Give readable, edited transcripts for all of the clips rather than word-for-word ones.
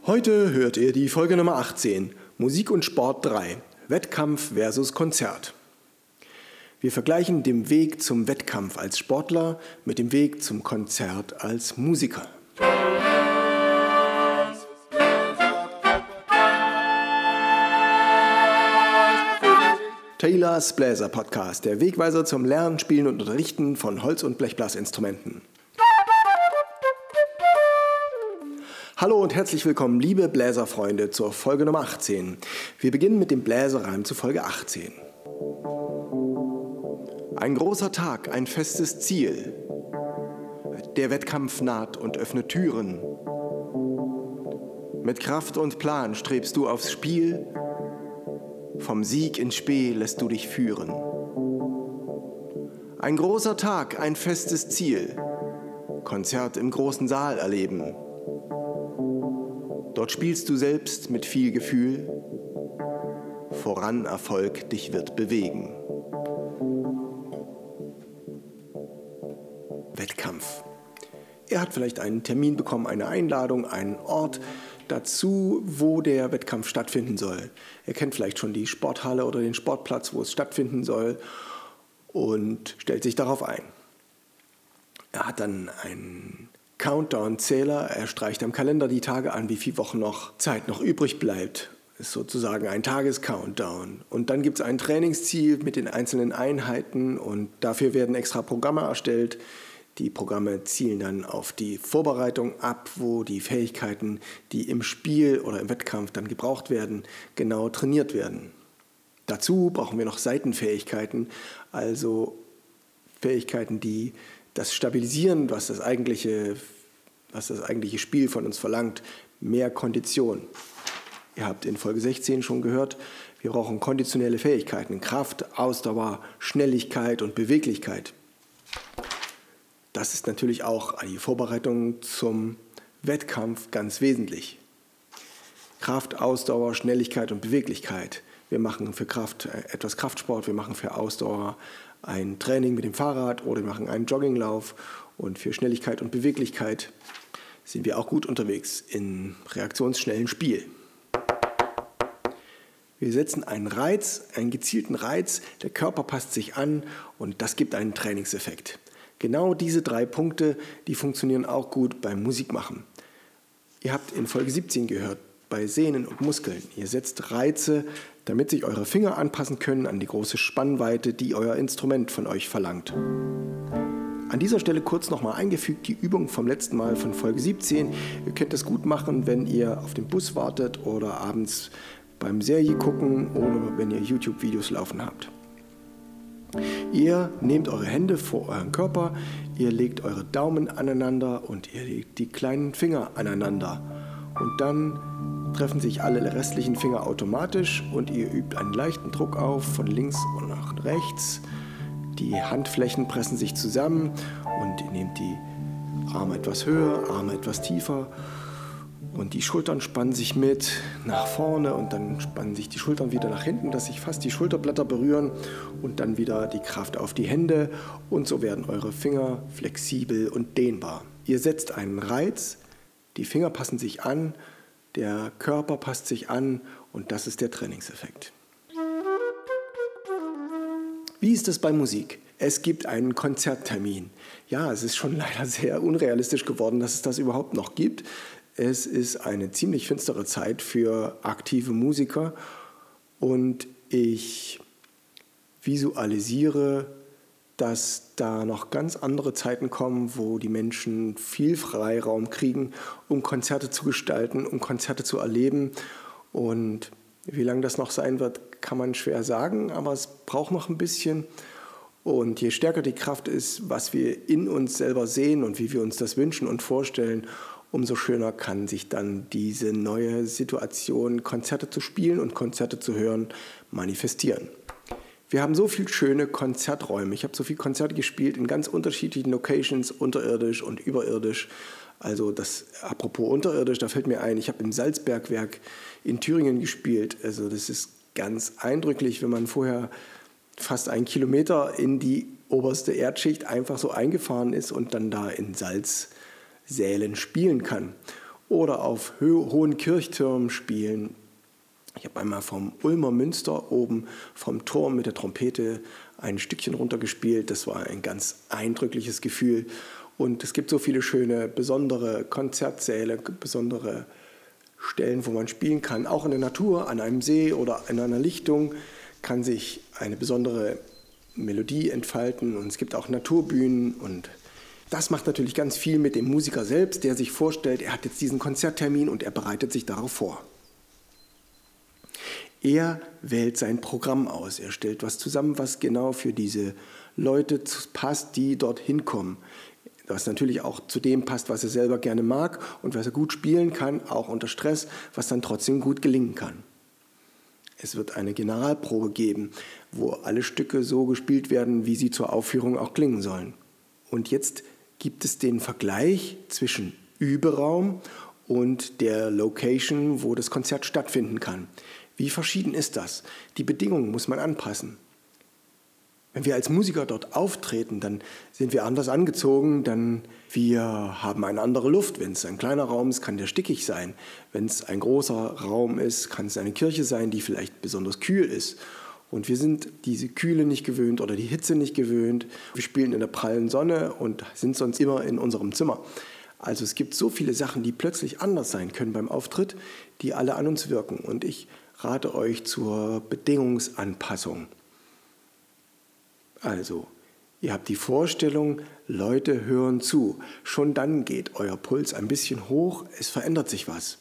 Heute hört ihr die Folge Nummer 18, Musik und Sport 3, Wettkampf versus Konzert. Wir vergleichen den Weg zum Wettkampf als Sportler mit dem Weg zum Konzert als Musiker. Taylors Bläser Podcast, der Wegweiser zum Lernen, Spielen und Unterrichten von Holz- und Blechblasinstrumenten. Hallo und herzlich willkommen, liebe Bläserfreunde, zur Folge Nummer 18. Wir beginnen mit dem Bläserreim zu Folge 18. Ein großer Tag, ein festes Ziel. Der Wettkampf naht und öffnet Türen. Mit Kraft und Plan strebst du aufs Spiel. Vom Sieg ins Spe lässt du dich führen. Ein großer Tag, ein festes Ziel. Konzert im großen Saal erleben. Dort spielst du selbst mit viel Gefühl. Voran Erfolg dich wird bewegen. Wettkampf. Er hat vielleicht einen Termin bekommen, eine Einladung, einen Ort dazu, wo der Wettkampf stattfinden soll. Er kennt vielleicht schon die Sporthalle oder den Sportplatz, wo es stattfinden soll und stellt sich darauf ein. Er hat dann einen Countdown-Zähler, er streicht am Kalender die Tage an, wie viele Wochen noch Zeit noch übrig bleibt. Ist sozusagen ein Tages-Countdown. Und dann gibt es ein Trainingsziel mit den einzelnen Einheiten und dafür werden extra Programme erstellt. Die Programme zielen dann auf die Vorbereitung ab, wo die Fähigkeiten, die im Spiel oder im Wettkampf dann gebraucht werden, genau trainiert werden. Dazu brauchen wir noch Seitenfähigkeiten, also Fähigkeiten, die das stabilisieren, was das eigentliche Spiel von uns verlangt, mehr Kondition. Ihr habt in Folge 16 schon gehört, wir brauchen konditionelle Fähigkeiten, Kraft, Ausdauer, Schnelligkeit und Beweglichkeit. Das ist natürlich auch die Vorbereitung zum Wettkampf ganz wesentlich. Kraft, Ausdauer, Schnelligkeit und Beweglichkeit. Wir machen für Kraft etwas Kraftsport, wir machen für Ausdauer ein Training mit dem Fahrrad oder wir machen einen Jogginglauf und für Schnelligkeit und Beweglichkeit sind wir auch gut unterwegs in reaktionsschnellen Spiel. Wir setzen einen Reiz, einen gezielten Reiz, der Körper passt sich an und das gibt einen Trainingseffekt. Genau diese 3 Punkte, die funktionieren auch gut beim Musikmachen. Ihr habt in Folge 17 gehört, bei Sehnen und Muskeln. Ihr setzt Reize, damit sich eure Finger anpassen können an die große Spannweite, die euer Instrument von euch verlangt. An dieser Stelle kurz nochmal eingefügt die Übung vom letzten Mal von Folge 17. Ihr könnt das gut machen, wenn ihr auf den Bus wartet oder abends beim Serie gucken oder wenn ihr YouTube-Videos laufen habt. Ihr nehmt eure Hände vor euren Körper, ihr legt eure Daumen aneinander und ihr legt die kleinen Finger aneinander. Und dann treffen sich alle restlichen Finger automatisch und ihr übt einen leichten Druck auf von links und nach rechts. Die Handflächen pressen sich zusammen und ihr nehmt die Arme etwas höher, Arme etwas tiefer und die Schultern spannen sich mit nach vorne und dann spannen sich die Schultern wieder nach hinten, dass sich fast die Schulterblätter berühren und dann wieder die Kraft auf die Hände und so werden eure Finger flexibel und dehnbar. Ihr setzt einen Reiz, die Finger passen sich an, der Körper passt sich an und das ist der Trainingseffekt. Wie ist es bei Musik? Es gibt einen Konzerttermin. Ja, es ist schon leider sehr unrealistisch geworden, dass es das überhaupt noch gibt. Es ist eine ziemlich finstere Zeit für aktive Musiker und ich visualisiere, dass da noch ganz andere Zeiten kommen, wo die Menschen viel Freiraum kriegen, um Konzerte zu gestalten, um Konzerte zu erleben. Und wie lange das noch sein wird, kann man schwer sagen, aber es braucht noch ein bisschen. Und je stärker die Kraft ist, was wir in uns selber sehen und wie wir uns das wünschen und vorstellen, umso schöner kann sich dann diese neue Situation, Konzerte zu spielen und Konzerte zu hören, manifestieren. Wir haben so viele schöne Konzerträume. Ich habe so viele Konzerte gespielt in ganz unterschiedlichen Locations, unterirdisch und überirdisch. Also das, apropos unterirdisch, da fällt mir ein, ich habe im Salzbergwerk in Thüringen gespielt. Also das ist ganz eindrücklich, wenn man vorher fast 1 Kilometer in die oberste Erdschicht einfach so eingefahren ist und dann da in Salzsälen spielen kann. oder auf hohen Kirchtürmen spielen. Ich habe einmal vom Ulmer Münster oben vom Turm mit der Trompete ein Stückchen runtergespielt. Das war ein ganz eindrückliches Gefühl. Und es gibt so viele schöne, besondere Konzertsäle, besondere Stellen, wo man spielen kann. Auch in der Natur, an einem See oder in einer Lichtung kann sich eine besondere Melodie entfalten. Und es gibt auch Naturbühnen. Und das macht natürlich ganz viel mit dem Musiker selbst, der sich vorstellt, er hat jetzt diesen Konzerttermin und er bereitet sich darauf vor. Er wählt sein Programm aus. Er stellt was zusammen, was genau für diese Leute passt, die dorthin kommen. Was natürlich auch zu dem passt, was er selber gerne mag und was er gut spielen kann, auch unter Stress, was dann trotzdem gut gelingen kann. Es wird eine Generalprobe geben, wo alle Stücke so gespielt werden, wie sie zur Aufführung auch klingen sollen. Und jetzt gibt es den Vergleich zwischen Überaum und der Location, wo das Konzert stattfinden kann. Wie verschieden ist das? Die Bedingungen muss man anpassen. Wenn wir als Musiker dort auftreten, dann sind wir anders angezogen, dann wir haben eine andere Luft. Wenn es ein kleiner Raum ist, kann der stickig sein. Wenn es ein großer Raum ist, kann es eine Kirche sein, die vielleicht besonders kühl ist. Und wir sind diese Kühle nicht gewöhnt oder die Hitze nicht gewöhnt. Wir spielen in der prallen Sonne und sind sonst immer in unserem Zimmer. Also es gibt so viele Sachen, die plötzlich anders sein können beim Auftritt, die alle an uns wirken. Und ich rate euch zur Bedingungsanpassung. Also, ihr habt die Vorstellung, Leute hören zu. Schon dann geht euer Puls ein bisschen hoch, es verändert sich was.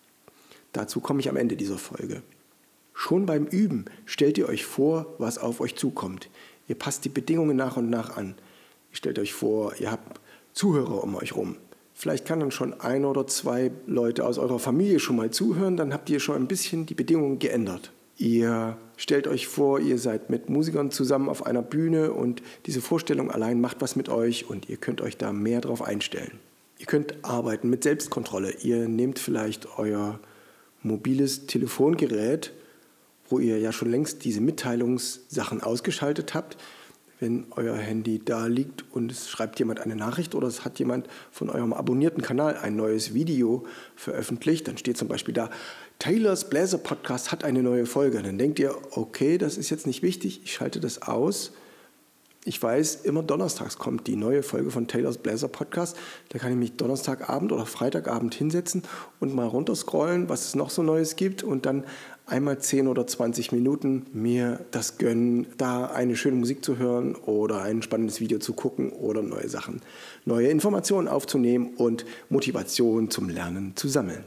Dazu komme ich am Ende dieser Folge. Schon beim Üben stellt ihr euch vor, was auf euch zukommt. Ihr passt die Bedingungen nach und nach an. Ihr stellt euch vor, ihr habt Zuhörer um euch rum. Vielleicht kann dann schon 1 oder 2 Leute aus eurer Familie schon mal zuhören, dann habt ihr schon ein bisschen die Bedingungen geändert. Ihr stellt euch vor, ihr seid mit Musikern zusammen auf einer Bühne und diese Vorstellung allein macht was mit euch und ihr könnt euch da mehr drauf einstellen. Ihr könnt arbeiten mit Selbstkontrolle. Ihr nehmt vielleicht euer mobiles Telefongerät, wo ihr ja schon längst diese Mitteilungssachen ausgeschaltet habt. Wenn euer Handy da liegt und es schreibt jemand eine Nachricht oder es hat jemand von eurem abonnierten Kanal ein neues Video veröffentlicht, dann steht zum Beispiel da, Taylors Bläser Podcast hat eine neue Folge. Dann denkt ihr, okay, das ist jetzt nicht wichtig, ich schalte das aus. Ich weiß, immer donnerstags kommt die neue Folge von Taylors Bläser Podcast. Da kann ich mich Donnerstagabend oder Freitagabend hinsetzen und mal runterscrollen, was es noch so Neues gibt und dann einmal 10 oder 20 Minuten mir das gönnen, da eine schöne Musik zu hören oder ein spannendes Video zu gucken oder neue Sachen, neue Informationen aufzunehmen und Motivation zum Lernen zu sammeln.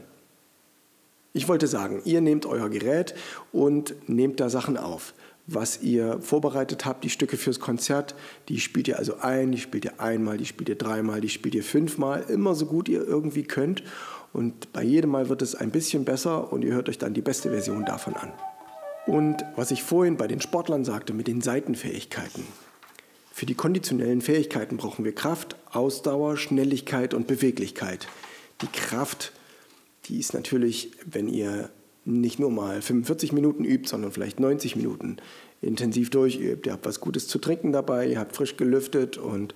Ich wollte sagen, ihr nehmt euer Gerät und nehmt da Sachen auf. Was ihr vorbereitet habt, die Stücke fürs Konzert, die spielt ihr also ein, die spielt ihr einmal, die spielt ihr dreimal, die spielt ihr 5-mal, immer so gut ihr irgendwie könnt. Und bei jedem Mal wird es ein bisschen besser und ihr hört euch dann die beste Version davon an. Und was ich vorhin bei den Sportlern sagte mit den Seitenfähigkeiten. Für die konditionellen Fähigkeiten brauchen wir Kraft, Ausdauer, Schnelligkeit und Beweglichkeit. Die Kraft, die ist natürlich, wenn ihr nicht nur mal 45 Minuten übt, sondern vielleicht 90 Minuten intensiv durchübt. Ihr habt was Gutes zu trinken dabei, ihr habt frisch gelüftet und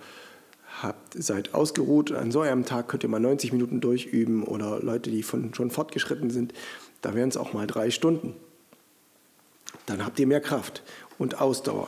seid ausgeruht. An so einem Tag könnt ihr mal 90 Minuten durchüben oder Leute, die schon fortgeschritten sind, da wären es auch mal 3 Stunden. Dann habt ihr mehr Kraft und Ausdauer.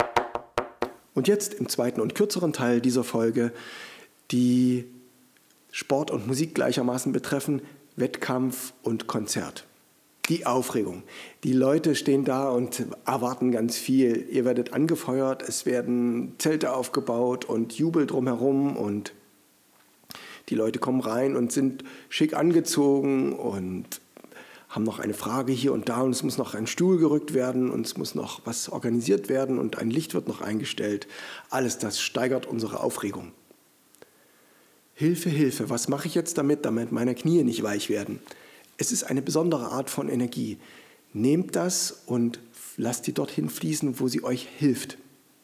Und jetzt im zweiten und kürzeren Teil dieser Folge, die Sport und Musik gleichermaßen betreffen, Wettkampf und Konzert. Die Aufregung. Die Leute stehen da und erwarten ganz viel. Ihr werdet angefeuert, es werden Zelte aufgebaut und Jubel drumherum und die Leute kommen rein und sind schick angezogen und haben noch eine Frage hier und da und es muss noch ein Stuhl gerückt werden und es muss noch was organisiert werden und ein Licht wird noch eingestellt. Alles das steigert unsere Aufregung. Hilfe, Hilfe, was mache ich jetzt damit meine Knie nicht weich werden? Es ist eine besondere Art von Energie. Nehmt das und lasst die dorthin fließen, wo sie euch hilft.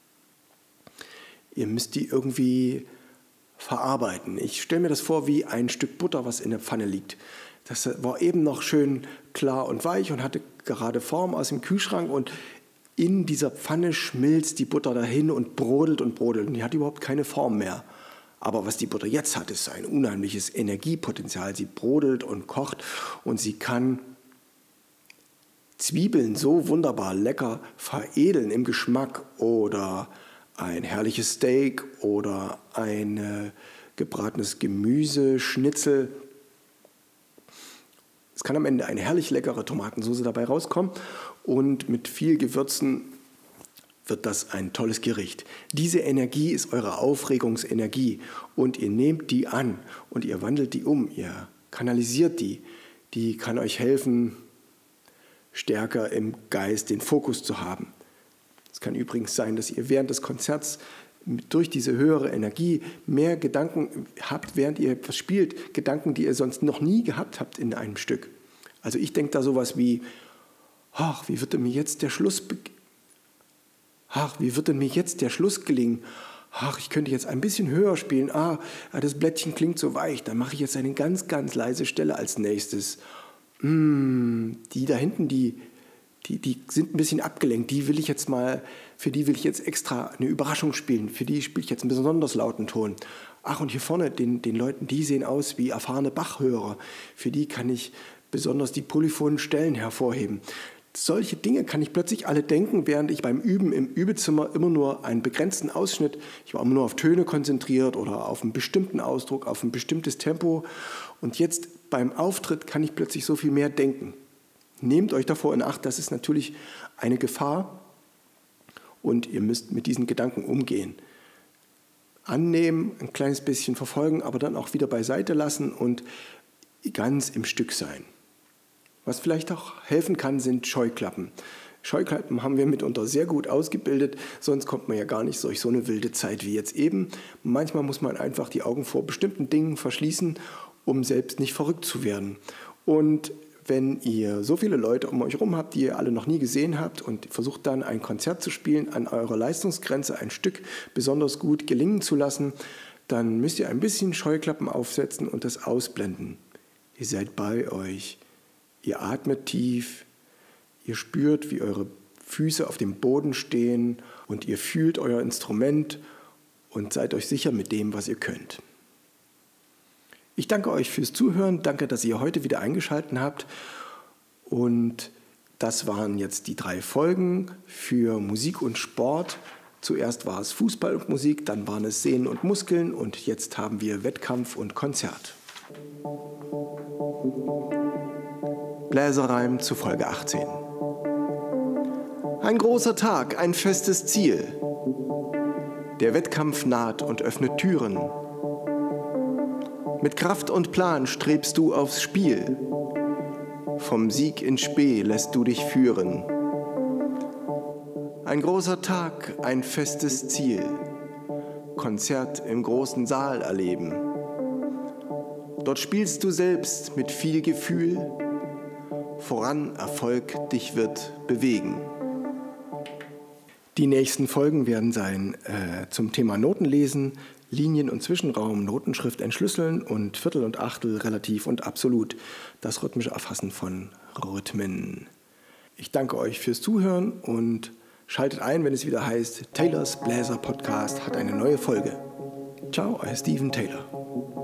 Ihr müsst die irgendwie verarbeiten. Ich stelle mir das vor wie ein Stück Butter, was in der Pfanne liegt. Das war eben noch schön klar und weich und hatte gerade Form aus dem Kühlschrank und in dieser Pfanne schmilzt die Butter dahin und brodelt und brodelt und die hat überhaupt keine Form mehr. Aber was die Butter jetzt hat, ist ein unheimliches Energiepotenzial. Sie brodelt und kocht und sie kann Zwiebeln so wunderbar lecker veredeln im Geschmack oder ein herrliches Steak oder ein gebratenes Gemüse, Schnitzel. Es kann am Ende eine herrlich leckere Tomatensauce dabei rauskommen und mit viel Gewürzen wird das ein tolles Gericht. Diese Energie ist eure Aufregungsenergie und ihr nehmt die an und ihr wandelt die um, ihr kanalisiert die. Die kann euch helfen, stärker im Geist den Fokus zu haben. Es kann übrigens sein, dass ihr während des Konzerts durch diese höhere Energie mehr Gedanken habt, während ihr etwas spielt, Gedanken, die ihr sonst noch nie gehabt habt in einem Stück. Also ich denke da sowas wie, ach, wie wird denn mir jetzt der Schluss gelingen? Ach, ich könnte jetzt ein bisschen höher spielen. Das Blättchen klingt so weich. Dann mache ich jetzt eine ganz, ganz leise Stelle als nächstes. Die da hinten, die sind ein bisschen abgelenkt. Für die will ich jetzt extra eine Überraschung spielen. Für die spiele ich jetzt einen besonders lauten Ton. Ach, und hier vorne, den Leuten, die sehen aus wie erfahrene Bachhörer. Für die kann ich besonders die polyphonen Stellen hervorheben. Solche Dinge kann ich plötzlich alle denken, während ich beim Üben im Übezimmer immer nur einen begrenzten Ausschnitt, ich war immer nur auf Töne konzentriert oder auf einen bestimmten Ausdruck, auf ein bestimmtes Tempo. Und jetzt beim Auftritt kann ich plötzlich so viel mehr denken. Nehmt euch davor in Acht, das ist natürlich eine Gefahr und ihr müsst mit diesen Gedanken umgehen. Annehmen, ein kleines bisschen verfolgen, aber dann auch wieder beiseite lassen und ganz im Stück sein. Was vielleicht auch helfen kann, sind Scheuklappen. Scheuklappen haben wir mitunter sehr gut ausgebildet, sonst kommt man ja gar nicht durch so eine wilde Zeit wie jetzt eben. Manchmal muss man einfach die Augen vor bestimmten Dingen verschließen, um selbst nicht verrückt zu werden. Und wenn ihr so viele Leute um euch herum habt, die ihr alle noch nie gesehen habt und versucht dann ein Konzert zu spielen, an eurer Leistungsgrenze ein Stück besonders gut gelingen zu lassen, dann müsst ihr ein bisschen Scheuklappen aufsetzen und das ausblenden. Ihr seid bei euch. Ihr atmet tief, ihr spürt, wie eure Füße auf dem Boden stehen und ihr fühlt euer Instrument und seid euch sicher mit dem, was ihr könnt. Ich danke euch fürs Zuhören, danke, dass ihr heute wieder eingeschaltet habt und das waren jetzt die 3 Folgen für Musik und Sport. Zuerst war es Fußball und Musik, dann waren es Sehnen und Muskeln und jetzt haben wir Wettkampf und Konzert. Bläserreim zu Folge 18. Ein großer Tag, ein festes Ziel. Der Wettkampf naht und öffnet Türen. Mit Kraft und Plan strebst du aufs Spiel. Vom Sieg in Spe lässt du dich führen. Ein großer Tag, ein festes Ziel. Konzert im großen Saal erleben. Dort spielst du selbst mit viel Gefühl. Voran Erfolg dich wird bewegen. Die nächsten Folgen werden sein zum Thema Notenlesen, Linien- und Zwischenraum, Notenschrift entschlüsseln und Viertel und Achtel, relativ und absolut, das rhythmische Erfassen von Rhythmen. Ich danke euch fürs Zuhören und schaltet ein, wenn es wieder heißt, Taylors Bläser Podcast hat eine neue Folge. Ciao, euer Steven Taylor.